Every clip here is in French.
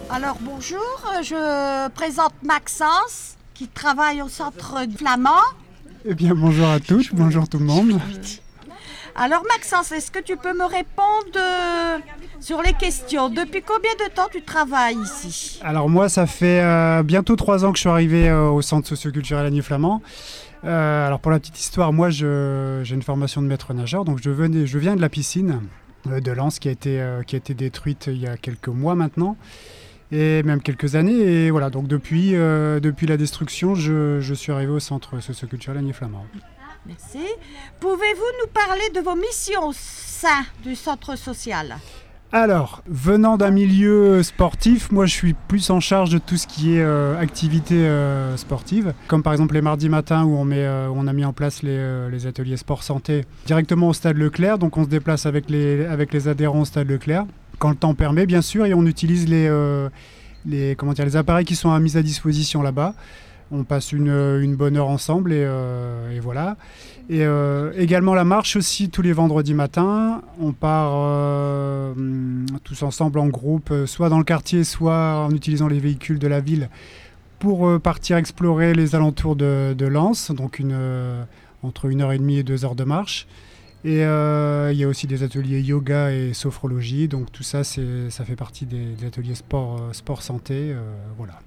Alors bonjour, je présente Maxence qui travaille au centre flamand. Eh bien bonjour à toutes, bonjour tout le monde. Alors Maxence, est-ce que tu peux me répondre sur les questions? Depuis combien de temps tu travailles ici? Alors moi ça fait bientôt 3 ans que je suis arrivé au centre socioculturel Agny Flamand. Alors pour la petite histoire, moi j'ai une formation de maître nageur, donc je viens de la piscine de Lens qui a été détruite il y a quelques mois maintenant. Et même quelques années, et voilà, donc depuis la destruction, je suis arrivé au centre socioculturel Agny Flamand. Merci. Pouvez-vous nous parler de vos missions au sein du centre social? Alors, venant d'un milieu sportif, moi je suis plus en charge de tout ce qui est activité sportive, comme par exemple les mardis matins où on a mis en place les ateliers sport-santé directement au stade Leclerc, donc on se déplace avec les adhérents au stade Leclerc, quand le temps permet bien sûr, et on utilise les appareils qui sont mis à disposition là-bas. On passe une bonne heure ensemble et voilà. Et également la marche aussi tous les vendredis matins. On part tous ensemble en groupe, soit dans le quartier, soit en utilisant les véhicules de la ville pour partir explorer les alentours de Lens, donc entre 1h30 et 2 heures de marche. Et il y a aussi des ateliers yoga et sophrologie, donc tout ça, ça fait partie des ateliers sport-santé, voilà.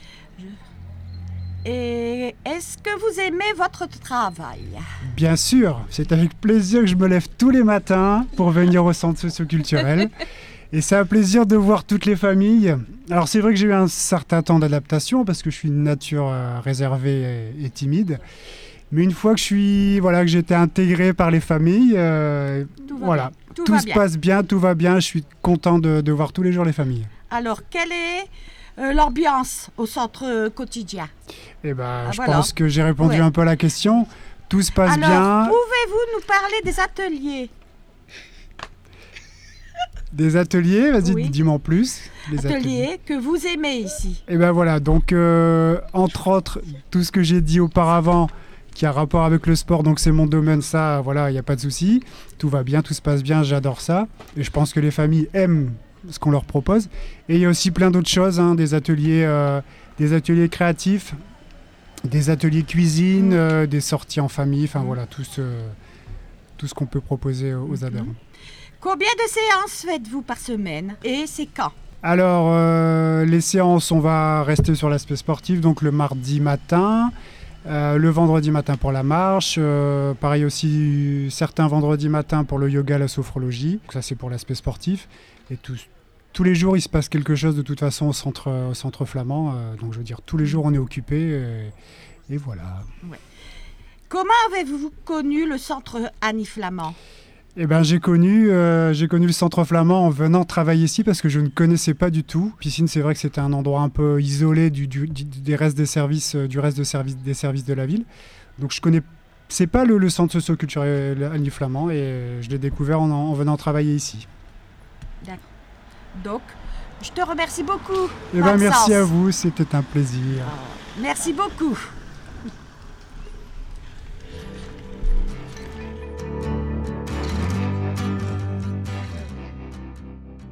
Et est-ce que vous aimez votre travail? Bien sûr, c'est avec plaisir que je me lève tous les matins pour venir au centre socioculturel. Et c'est un plaisir de voir toutes les familles. Alors c'est vrai que j'ai eu un certain temps d'adaptation parce que je suis de nature réservée et timide. Mais une fois que que j'ai été intégré par les familles, tout se passe bien, tout va bien. Je suis content de voir tous les jours les familles. Alors, quelle est l'ambiance au centre quotidien? Je pense que j'ai répondu un peu à la question. Tout se passe bien. Alors, pouvez-vous nous parler des ateliers? Des ateliers, vas-y, dis-moi en plus. Les ateliers que vous aimez ici. Donc entre autres, tout ce que j'ai dit auparavant, qui a rapport avec le sport, donc c'est mon domaine, ça, voilà, il n'y a pas de souci. Tout va bien, tout se passe bien, j'adore ça. Et je pense que les familles aiment ce qu'on leur propose. Et il y a aussi plein d'autres choses, des ateliers créatifs, des ateliers cuisine, des sorties en famille, voilà, tout ce qu'on peut proposer aux adhérents. Combien de séances faites-vous par semaine et c'est quand? Alors, les séances, on va rester sur l'aspect sportif, donc le mardi matin, le vendredi matin pour la marche, pareil aussi certains vendredis matins pour le yoga, la sophrologie, donc ça c'est pour l'aspect sportif. Et tous les jours il se passe quelque chose de toute façon au centre flamand, donc je veux dire tous les jours on est occupé et voilà. Ouais. Comment avez-vous connu le centre Agny Flamand? J'ai connu le centre flamand en venant travailler ici parce que je ne connaissais pas du tout. Piscine, c'est vrai que c'était un endroit un peu isolé des restes des services, des services de la ville. Donc je connaissais pas le centre socio-culturel Agny Flamand et je l'ai découvert en venant travailler ici. D'accord. Donc, je te remercie beaucoup. Merci à vous, c'était un plaisir. Merci beaucoup.